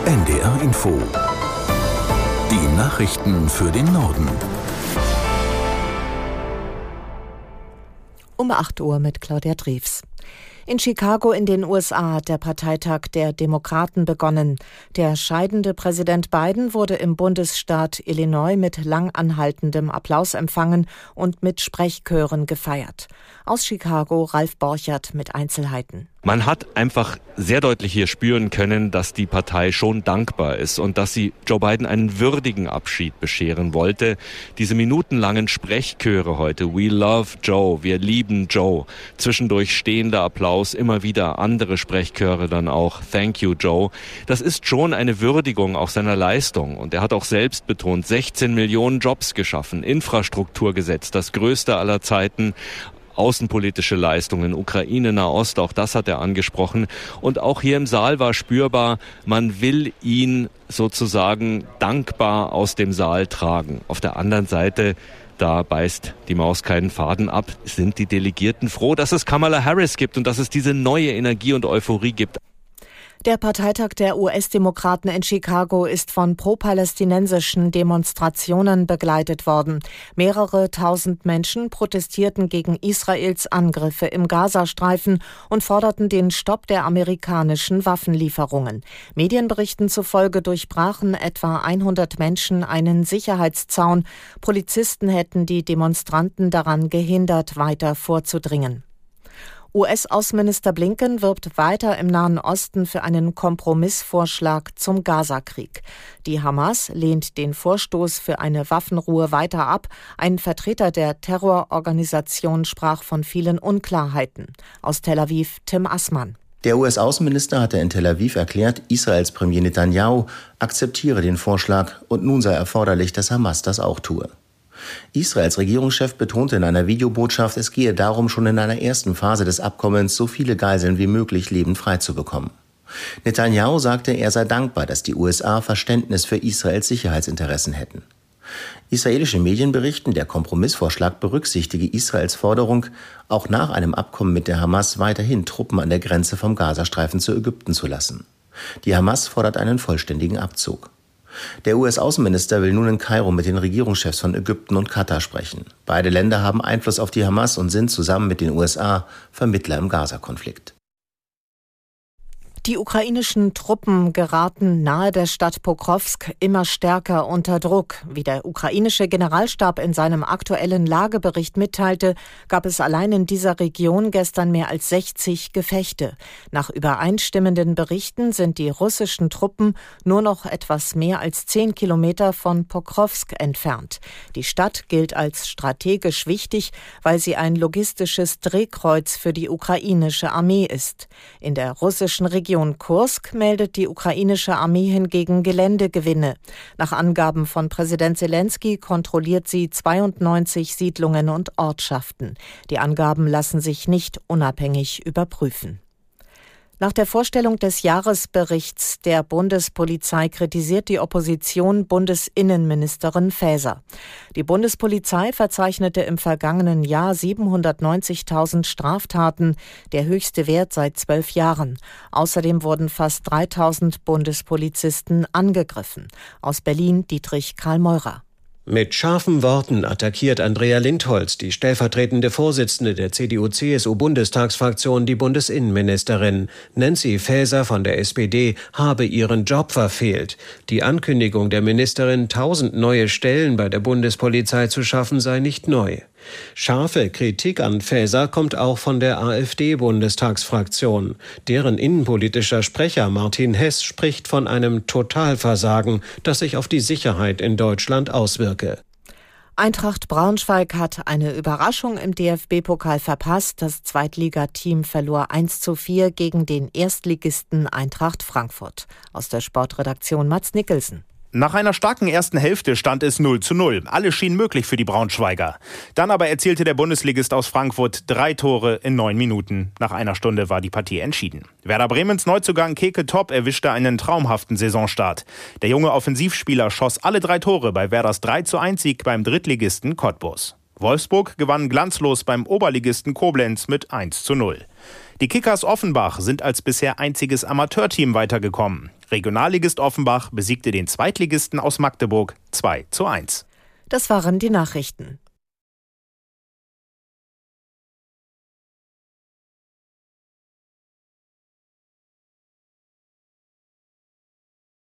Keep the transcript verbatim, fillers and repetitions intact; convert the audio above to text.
N D R Info. Die Nachrichten für den Norden. Um acht Uhr mit Claudia Drews. In Chicago in den U S A hat der Parteitag der Demokraten begonnen. Der scheidende Präsident Biden wurde im Bundesstaat Illinois mit lang anhaltendem Applaus empfangen und mit Sprechchören gefeiert. Aus Chicago Ralf Borchert mit Einzelheiten. Man hat einfach sehr deutlich hier spüren können, dass die Partei schon dankbar ist und dass sie Joe Biden einen würdigen Abschied bescheren wollte. Diese minutenlangen Sprechchöre heute, We love Joe, wir lieben Joe, zwischendurch stehender Applaus, immer wieder andere Sprechchöre dann auch, Thank you Joe. Das ist schon eine Würdigung auch seiner Leistung und er hat auch selbst betont, sechzehn Millionen Jobs geschaffen, Infrastruktur gesetzt, das größte aller Zeiten. Außenpolitische Leistungen, Ukraine, Nahost, auch das hat er angesprochen. Und auch hier im Saal war spürbar, man will ihn sozusagen dankbar aus dem Saal tragen. Auf der anderen Seite, da beißt die Maus keinen Faden ab, sind die Delegierten froh, dass es Kamala Harris gibt und dass es diese neue Energie und Euphorie gibt. Der Parteitag der U S-Demokraten in Chicago ist von pro-palästinensischen Demonstrationen begleitet worden. Mehrere tausend Menschen protestierten gegen Israels Angriffe im Gazastreifen und forderten den Stopp der amerikanischen Waffenlieferungen. Medienberichten zufolge durchbrachen etwa hundert Menschen einen Sicherheitszaun. Polizisten hätten die Demonstranten daran gehindert, weiter vorzudringen. U S-Außenminister Blinken wirbt weiter im Nahen Osten für einen Kompromissvorschlag zum Gazakrieg. Die Hamas lehnt den Vorstoß für eine Waffenruhe weiter ab. Ein Vertreter der Terrororganisation sprach von vielen Unklarheiten. Aus Tel Aviv Tim Assmann. Der U S-Außenminister hatte in Tel Aviv erklärt, Israels Premier Netanyahu akzeptiere den Vorschlag und nun sei erforderlich, dass Hamas das auch tue. Israels Regierungschef betonte in einer Videobotschaft, es gehe darum, schon in einer ersten Phase des Abkommens so viele Geiseln wie möglich lebend freizubekommen. Netanyahu sagte, er sei dankbar, dass die U S A Verständnis für Israels Sicherheitsinteressen hätten. Israelische Medien berichten, der Kompromissvorschlag berücksichtige Israels Forderung, auch nach einem Abkommen mit der Hamas weiterhin Truppen an der Grenze vom Gazastreifen zu Ägypten zu lassen. Die Hamas fordert einen vollständigen Abzug. Der U S-Außenminister will nun in Kairo mit den Regierungschefs von Ägypten und Katar sprechen. Beide Länder haben Einfluss auf die Hamas und sind zusammen mit den U S A Vermittler im Gaza-Konflikt. Die ukrainischen Truppen geraten nahe der Stadt Pokrovsk immer stärker unter Druck. Wie der ukrainische Generalstab in seinem aktuellen Lagebericht mitteilte, gab es allein in dieser Region gestern mehr als sechzig Gefechte. Nach übereinstimmenden Berichten sind die russischen Truppen nur noch etwas mehr als zehn Kilometer von Pokrovsk entfernt. Die Stadt gilt als strategisch wichtig, weil sie ein logistisches Drehkreuz für die ukrainische Armee ist. In der russischen Region Kursk meldet die ukrainische Armee hingegen Geländegewinne. Nach Angaben von Präsident Zelensky kontrolliert sie zweiundneunzig Siedlungen und Ortschaften. Die Angaben lassen sich nicht unabhängig überprüfen. Nach der Vorstellung des Jahresberichts der Bundespolizei kritisiert die Opposition Bundesinnenministerin Faeser. Die Bundespolizei verzeichnete im vergangenen Jahr siebenhundertneunzigtausend Straftaten, der höchste Wert seit zwölf Jahren. Außerdem wurden fast dreitausend Bundespolizisten angegriffen. Aus Berlin Dietrich Karl Meurer. Mit scharfen Worten attackiert Andrea Lindholz, die stellvertretende Vorsitzende der C D U C S U-Bundestagsfraktion, die Bundesinnenministerin. Nancy Faeser von der S P D habe ihren Job verfehlt. Die Ankündigung der Ministerin, tausend neue Stellen bei der Bundespolizei zu schaffen, sei nicht neu. Scharfe Kritik an Faeser kommt auch von der AfD-Bundestagsfraktion. Deren innenpolitischer Sprecher Martin Hess spricht von einem Totalversagen, das sich auf die Sicherheit in Deutschland auswirke. Eintracht Braunschweig hat eine Überraschung im D F B-Pokal verpasst. Das Zweitligateam verlor eins zu vier gegen den Erstligisten Eintracht Frankfurt. Aus der Sportredaktion Mats Nicholson. Nach einer starken ersten Hälfte stand es null zu null. Alles schien möglich für die Braunschweiger. Dann aber erzielte der Bundesligist aus Frankfurt drei Tore in neun Minuten. Nach einer Stunde war die Partie entschieden. Werder Bremens Neuzugang Keke Top erwischte einen traumhaften Saisonstart. Der junge Offensivspieler schoss alle drei Tore bei Werders drei zu eins Sieg beim Drittligisten Cottbus. Wolfsburg gewann glanzlos beim Oberligisten Koblenz mit eins zu null. Die Kickers Offenbach sind als bisher einziges Amateurteam weitergekommen. Regionalligist Offenbach besiegte den Zweitligisten aus Magdeburg zwei zu eins. Das waren die Nachrichten.